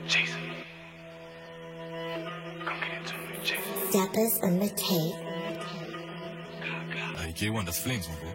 Jason. Come get into me, Jason. Dappers on the tape. Hey, K1, that's flames, my boy.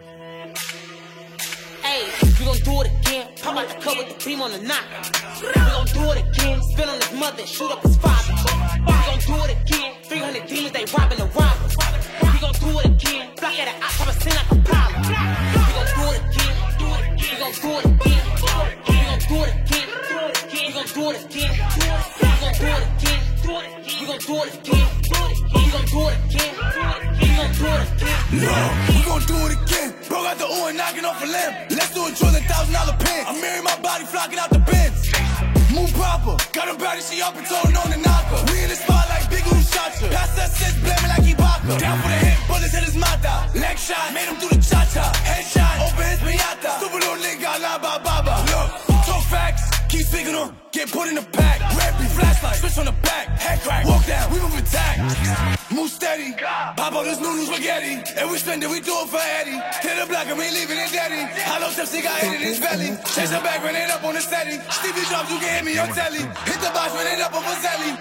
Hey, we gon' do it again. Pop out the cup with the beam on the knock. We gon' do it again. Spin on his mother and shoot up his father. We gon' do it again. 300 demons, they robbing the robbers. We gon' do it again. Block at the op, pop a sin like a problem. We gon' do it again. We gon' do it again. We gon' do it again. We gon' do it again. We gon' do it again. We gon' do it again. We gon' do it again. We gon' do it again. No, we gon' do it again. Broke out the ooh and knocking off a limb. Let's do a $1,000 pin. I'm marrying my body, flocking out the bins. Move proper, got a body, she up and throwing on the knocker. We in the spot like Big Who shot you. Pass that sis, blaming like Ibaka. Down for the hit, bullets hit his mata. Leg shot, made him do the cha-cha. Headshot, open his piñata. Stupid little nigga, lie by Baba. Look, talk facts, keep speaking on. Get put in the pack. Red beat, flashlight, switch on the back. Head crack, walk down, we move attack. Move steady, pop out this noodle spaghetti. And we spend it, we do it for Eddie. Hit the block and we leaving it daddy. Hollow tips, he got hit in his belly. Chase the back, run it up on the steady. Stevie drops, you can hit me on telly. Hit the box, run it up on Fazeli.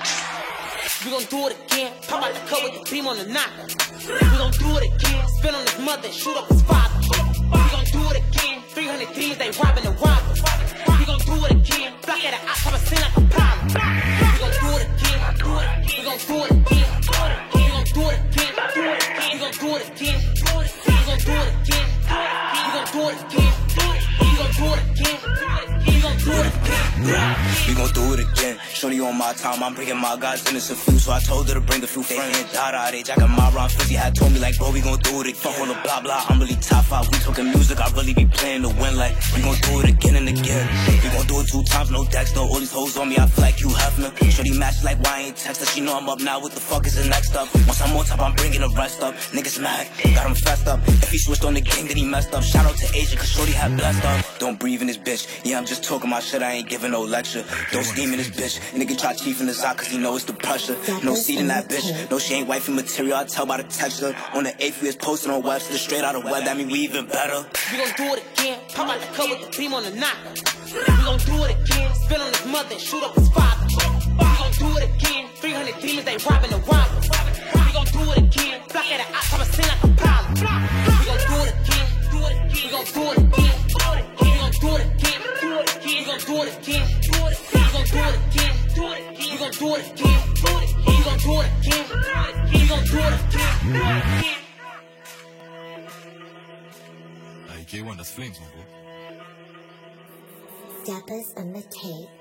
We gon' do it again. Pop out the cup with the beam on the knocker. We gon' do it again. Spin on his mother and shoot up his father. We gon' do it again. 300 demons, they robbing the robbers. We gon' do it again. Block at the op, pop a sin like a problem. We gon' do it again. We gon' do it again. We gon' do it again. We gon' do it again. We gon' do it again. We gon' do it again. We gon' do it again. We gon' do it again. We gon' do it again. Shorty on my time, I'm bringing my guys in a few. So I told her to bring a few friends. They jack my round 50 had told me like, bro, we gon' do it again. Fuck all the blah blah, I'm really top 5. We talking music, I really be playing to win. Like, we gon' do it again and again. We gon' do it 2 times, no Dexter. All these hoes on me, I feel like you Hefner. Shorty match like, why I ain't text her? She know I'm up now, what the fuck is the next up? Once I'm on top, I'm bringing the rest up. Niggas mad, got him fessed up. If he switched on the game, then he messed up. Shout out to Asia, cause Shorty had blessed up. Don't breathe in this bitch, yeah, I'm just talking my shit, I ain't giving no lecture. Don't steam in this bitch, nigga try chief in the eye cause he know it's the pressure. No seed in that bitch, no she ain't wifey material, I tell by the texture. On the 8th we was posting on Webster, straight out of web, that mean we even better. We gon' do it again, pop out the cup with the beam on the knocker. We gon' do it again, spin on his mother and shoot up his father. We gon' do it again, 300 demons, they robbing the robbers. We gon' do it again, block at the op, pop a sin like a problem. We gon' do it again, we gon' do it again. We gon' do it again, we gon' do it again. We gon' do it again, we gon' do it again. We gon' do it again, we gon' do it again. Hey, K1, that's flames, my boy. Dappers on the tape.